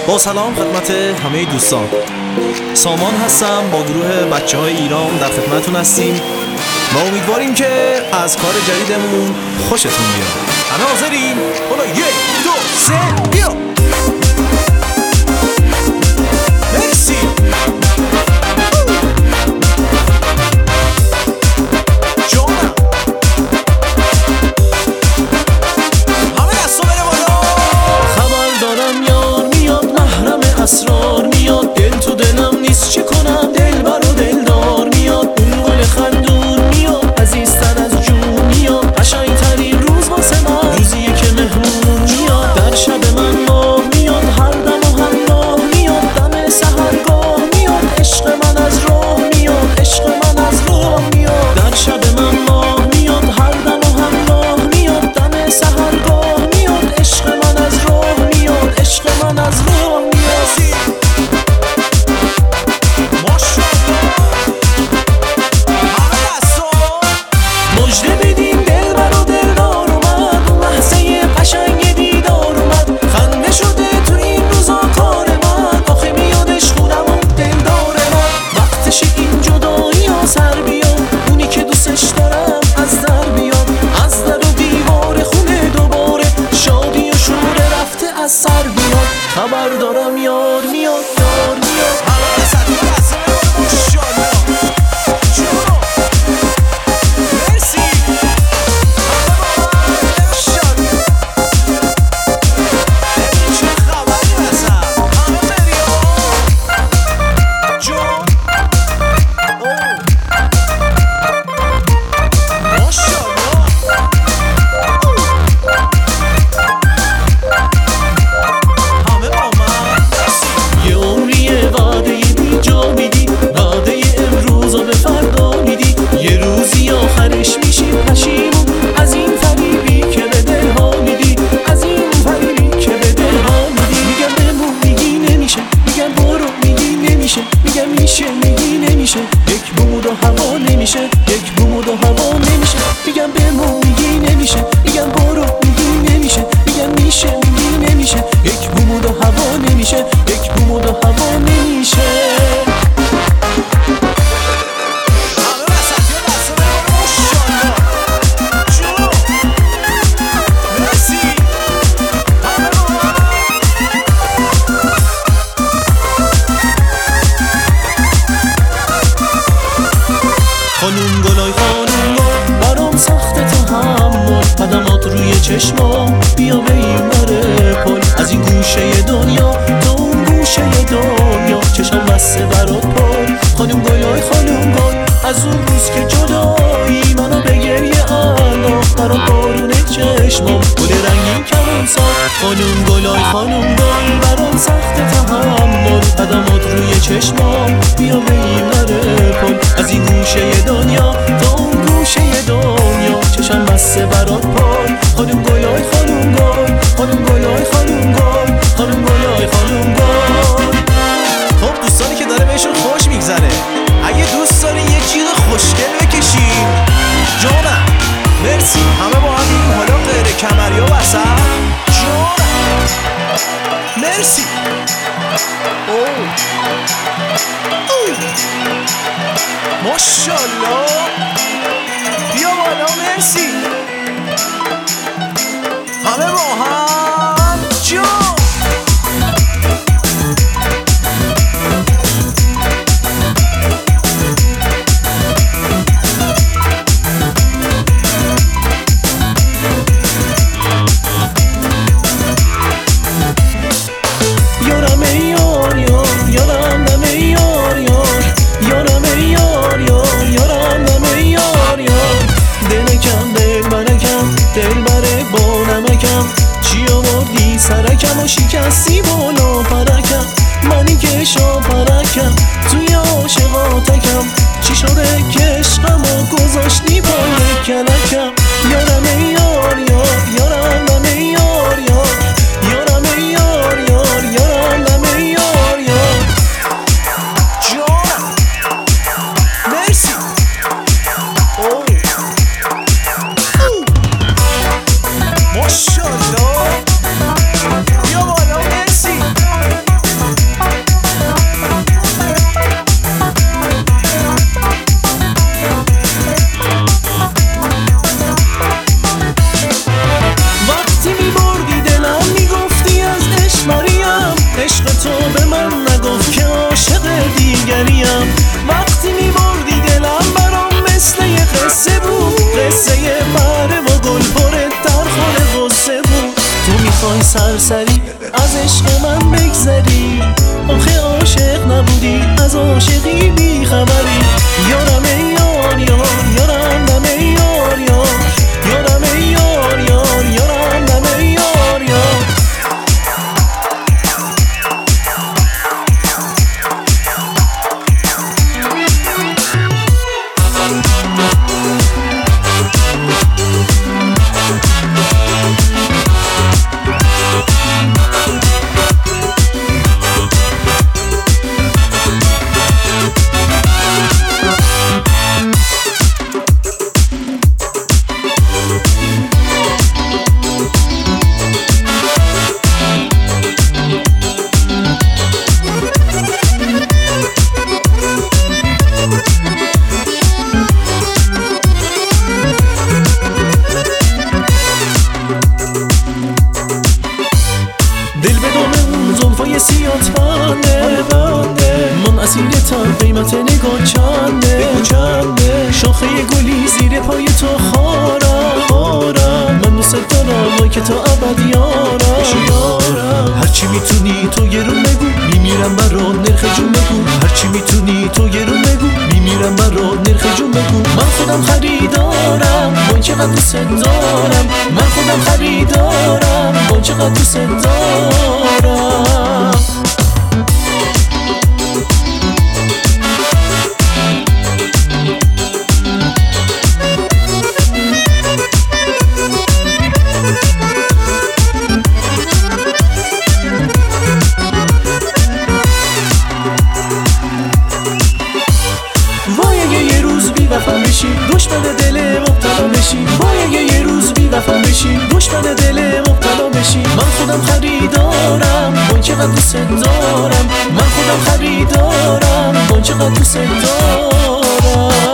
با سلام خدمت همه دوستان، سامان هستم. با گروه بچه های ایران در خدمتون هستیم و امیدواریم که از کار جدیدمون خوشتون بیاد. همه حاضرین؟ حالا 1 2 3 بیا. مرسی. اسرار میاد، دل تو دلم نیست چه کنم، دلبر و دلدار میاد، اون گل خندون میاد، عزیزتر از جون میاد، قشنگترین روز واسه من روزیه که مهمون میاد، در شب من ماه میاد، هر دم و همراه میاد، دم سحرگاه میاد، عشق من از راه میاد، عشق من از راه میاد، در شب من ماه میاد، هر دم و همراه میاد، دم سحرگاه میاد، عشق من از راه میاد، عشق من از راه میاد. خبر دارم یار میاد، یار میاد. همه سطح بسته ماشاءالله. مرسی. ماشاءالله. ببین چه خبری مثلا. همه بریم. جون. ماشاءالله. آخرش میشی پشیمون از این فریبی که به دلها میدی، از این فریبی که به دلها میدی. میگم بمون میگی نمیشه، میگم برو میگی نمیشه، میگم میشه میگی نمیشه، یک بومود و هوا نمیشه، یک بومود و هوا نمیشه. میگم بمون میگی نمیشه، میگم برو میگی نمیشه، میگم میشه میگی نمیشه، یک بومود و هوا نمیشه، یک بومود و هوا نمیشه. خانوم گلای خانوم گل برام سخت تحمل، قدمات روی چشمام بیا به این بره پل، از این گوشه دنیا تا اون گوشه دنیا چشم بسته برات پل. خانوم گلای خانوم گل از اون روز که جدایی منو به گریه انداخت، برام بارون چشمام گل رنگین کمون ساخت. خانوم گلای خانوم گل برام سخت تحمل، قدمات روی چشمام بیا به این بره پل، از این گوشه دنیا تا اون گوشه دنیا چشم بسته برات پل. خانوم گلای خانوم گل، خانوم گلای خانوم گل، خانوم گلای خانوم گل. خب دوستانی که داره بهشون خوش میگذره، اگه دوست داری یه جیغ خوشگل بکشیم جانم. مرسی. همه با هم حالا غیر کمری و وسط جانم. مرسی. ماشاءالله. بیا بالا. مرسی. همه با هم جان. سرکم و شکستی بالا پرکم، منی که شاپرکم توی عاشقاتکم، چی شده که عشقمو گذاشتی پای کلکم. یارم ای یار یار، یارم ای یار یار، یارم ای یار یار، یارم ای یار یار. جانم. مرسی. ماشاءالله. بیا بالا. مرسی. سرسری از عشق من بگذری. آخه عاشق نبودی از عاشقی بی خبری. یارم ای یار یار یارم دم ای یار یار یارم ای یار یار یارم دم ای یار یار. دل به دام اون زلفای سیات بنده من اسیر تن قیمت نگاه چنده. شاخه گلی زیر پای تو خارم من دوست دارم وای که تا ابد یارم. هرچی میتونی تو گرون بگو میمیرم برات نرخ جون بگو. هرچی میتونی تو گرون بگو میمیرم برات نرخ جون بگو. من خودم خریدارم وای چقدر دوست دارم. من خودم خریدارم وای چقدر دوست دارم. وای اگه یه روز بی وفا بشی دشمن دل مبتلا بشی. وای اگه یه روز بی وفا بشی دشمن دل مبتلا بشی. من خودم خریدارم وای چقدر دوست دارم. من خودم خریدارم وای چقدر دوست دارم.